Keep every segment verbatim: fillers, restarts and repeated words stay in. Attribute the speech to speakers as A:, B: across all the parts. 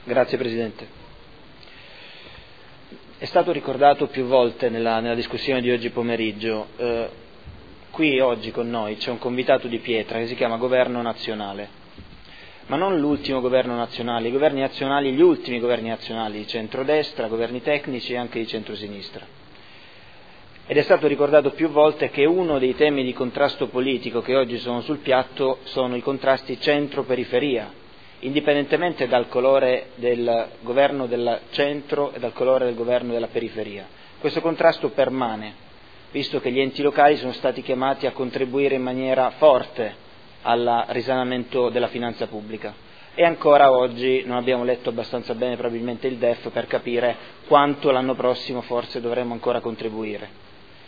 A: Grazie Presidente. È stato ricordato più volte nella, nella discussione di oggi pomeriggio, eh, qui oggi con noi c'è un convitato di pietra che si chiama Governo Nazionale, ma non l'ultimo governo nazionale, i governi nazionali, gli ultimi governi nazionali di centrodestra, governi tecnici e anche di centrosinistra. Ed è stato ricordato più volte che uno dei temi di contrasto politico che oggi sono sul piatto sono i contrasti centro-periferia, indipendentemente dal colore del governo del centro e dal colore del governo della periferia. Questo contrasto permane, visto che gli enti locali sono stati chiamati a contribuire in maniera forte al risanamento della finanza pubblica e ancora oggi non abbiamo letto abbastanza bene probabilmente il D E F per capire quanto l'anno prossimo forse dovremo ancora contribuire.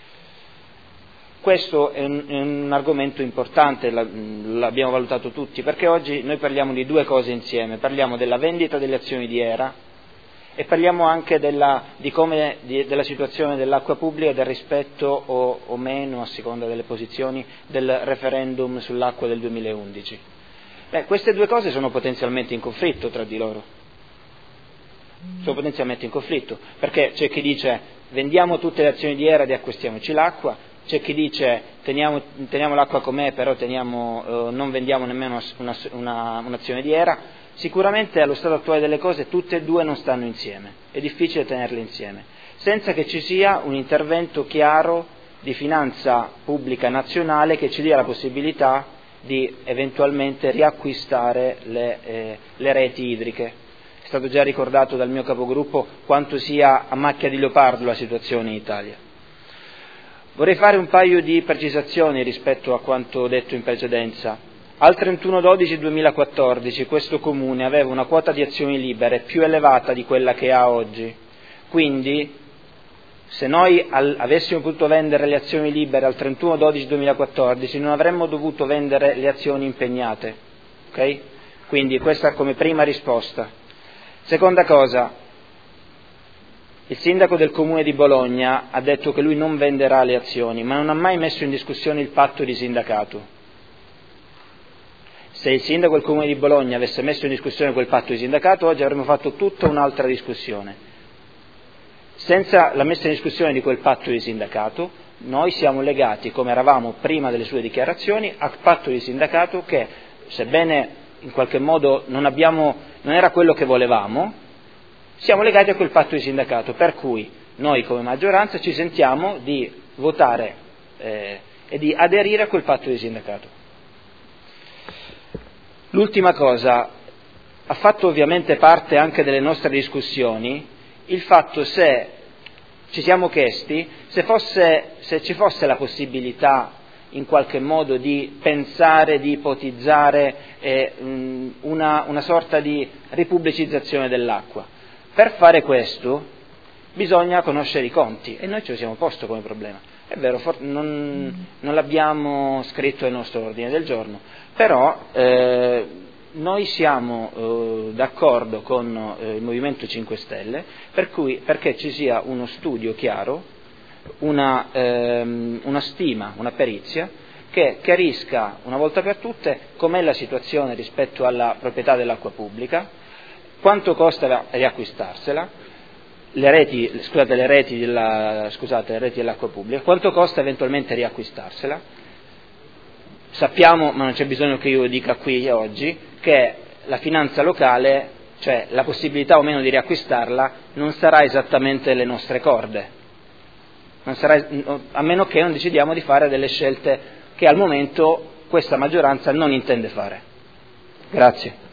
A: Questo è un, è un argomento importante, l'abbiamo valutato tutti, perché oggi noi parliamo di due cose insieme, parliamo della vendita delle azioni di ERA e parliamo anche della, di come, di, della situazione dell'acqua pubblica e del rispetto o, o meno, a seconda delle posizioni, del referendum sull'acqua del duemilaundici. Beh, queste due cose sono potenzialmente in conflitto tra di loro, sono potenzialmente in conflitto, perché c'è chi dice vendiamo tutte le azioni di ERA ed acquistiamoci l'acqua, c'è chi dice teniamo, teniamo l'acqua com'è, però teniamo, eh, non vendiamo nemmeno una, una, un'azione di ERA. Sicuramente allo stato attuale delle cose tutte e due non stanno insieme, è difficile tenerle insieme, senza che ci sia un intervento chiaro di finanza pubblica nazionale che ci dia la possibilità di eventualmente riacquistare le, eh, le reti idriche. È stato già ricordato dal mio capogruppo quanto sia a macchia di leopardo la situazione in Italia. Vorrei fare un paio di precisazioni rispetto a quanto detto in precedenza. Al trentuno dicembre duemilaquattordici questo Comune aveva una quota di azioni libere più elevata di quella che ha oggi, quindi se noi al, avessimo potuto vendere le azioni libere al trentuno dicembre duemilaquattordici non avremmo dovuto vendere le azioni impegnate, ok? Quindi questa come prima risposta. Seconda cosa, il sindaco del Comune di Bologna ha detto che lui non venderà le azioni, ma non ha mai messo in discussione il patto di sindacato. Se il sindaco del Comune di Bologna avesse messo in discussione quel patto di sindacato, oggi avremmo fatto tutta un'altra discussione. Senza la messa in discussione di quel patto di sindacato, noi siamo legati, come eravamo prima delle sue dichiarazioni, al patto di sindacato che, sebbene in qualche modo non abbiamo, non era quello che volevamo, siamo legati a quel patto di sindacato, per cui noi come maggioranza ci sentiamo di votare eh, e di aderire a quel patto di sindacato. L'ultima cosa, ha fatto ovviamente parte anche delle nostre discussioni il fatto se ci siamo chiesti se, fosse, se ci fosse la possibilità in qualche modo di pensare, di ipotizzare eh, una, una sorta di ripubblicizzazione dell'acqua. Per fare questo bisogna conoscere i conti e noi ce lo siamo posto come problema. È vero, for- non, non l'abbiamo scritto nel nostro ordine del giorno, però eh, noi siamo eh, d'accordo con eh, il Movimento cinque Stelle per cui, perché ci sia uno studio chiaro, una, ehm, una stima, una perizia che chiarisca una volta per tutte com'è la situazione rispetto alla proprietà dell'acqua pubblica, quanto costa riacquistarsela, le reti, scusate, le reti, della, scusate, le reti dell'acqua pubblica, quanto costa eventualmente riacquistarsela. Sappiamo, ma non c'è bisogno che io lo dica qui oggi, che la finanza locale, cioè la possibilità o meno di riacquistarla, non sarà esattamente le nostre corde, non sarà, a meno che non decidiamo di fare delle scelte che al momento questa maggioranza non intende fare. Grazie.